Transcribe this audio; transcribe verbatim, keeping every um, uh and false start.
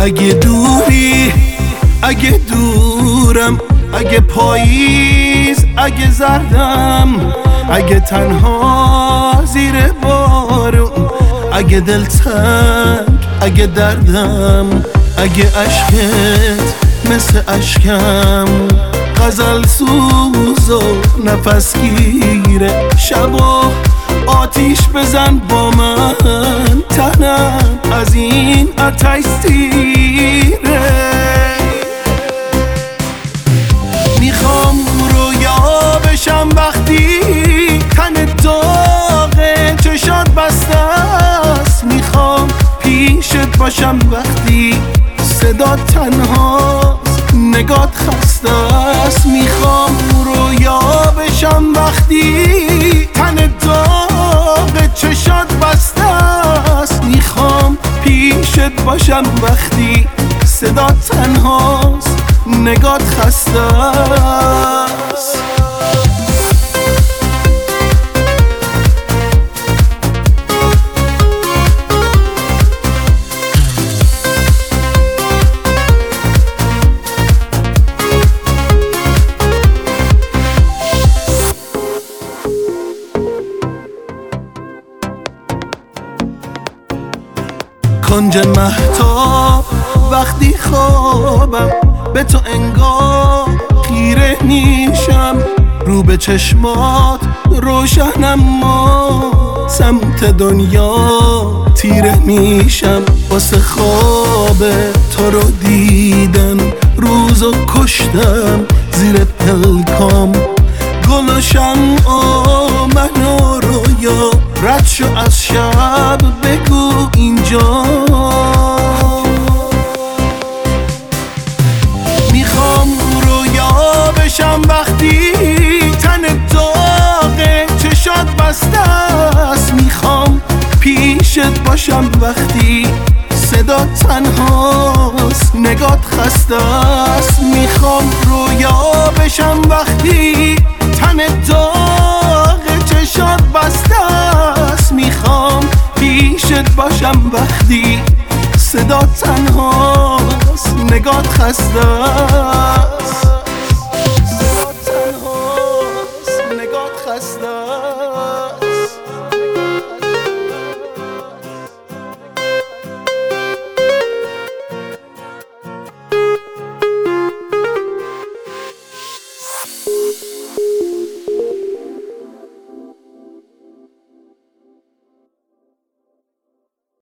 اگه دوری، اگه دورم، اگه پاییز، اگه زردم، اگه تنها زیر بارون، اگه دلتنگ، اگه دردم، اگه عشقت مثل عشقم غزل سوز و نفس گیره، شبا آتیش بزن با من، تنم از این آتش سیره. میخوام رویا بشم وقتی تن داغه چشات بسته است، میخوام پیشت باشم وقتی صدا تنهاست نگات خسته است، میخوام رویا بشم وقتی تن داغه چشات بسته است، میخوام پیشت باشم وقتی صدا تنهاست نگات خسته است. کنج مهتاب وقتی خوابم به تو انگار خیره میشم، رو به چشمات روشنم ما سمت دنیا تیره میشم، واسه خواب تو رو دیدن روزو کشتم زیر پلکام، گل و شمع منو رویا رد شو از شب بگو اینجا. میخوام رویا بشم وقتی تن داغه چشات بسته است، میخوام پیشت باشم وقتی صدا تنهاست نگات خسته است، میخوام رویا بشم وقتی تن داغه چشات بسته است، میخوام پیشت باشم وقتی صدا تنهاست نگات خسته است، صدا تنهاست نگات خسته است.